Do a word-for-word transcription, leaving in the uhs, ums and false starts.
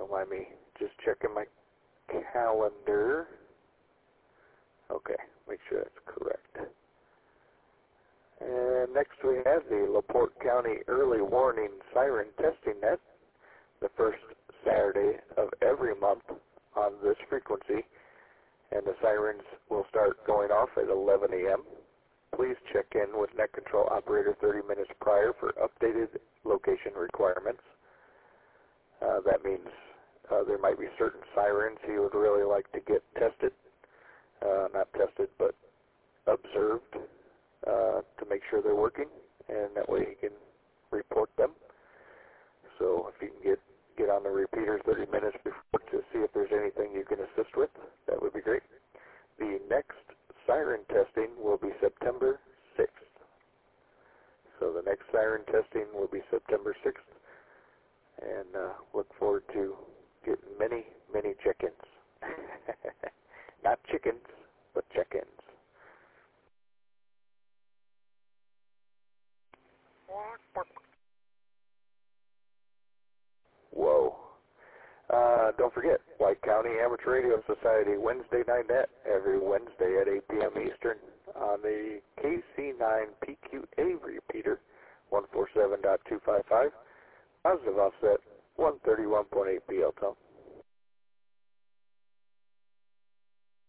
don't mind me just checking my calendar. Okay, make sure that's correct. And next we have the LaPorte County Early Warning Siren Testing Net, the first Saturday of every month on this frequency, and the sirens will start going off at eleven a m Please check in with Net Control Operator thirty minutes prior for updated location requirements. Uh, that means uh, there might be certain sirens you would really like to get tested, uh, not tested, but observed uh, to make sure they're working, and that way you can report them. So if you can get, get on the repeater thirty minutes before to see if there's anything you can assist with, that would be great. The next siren testing will be September sixth. So the next siren testing will be September sixth, and uh, look forward to getting many, many check-ins. Not chickens, but check-ins. Whoa. Uh, don't forget, White County Amateur Radio Society Wednesday Night Net every Wednesday at eight p m Eastern on the K C nine P Q A repeater, one forty-seven point two five five, positive offset, one thirty-one point eight P L T O.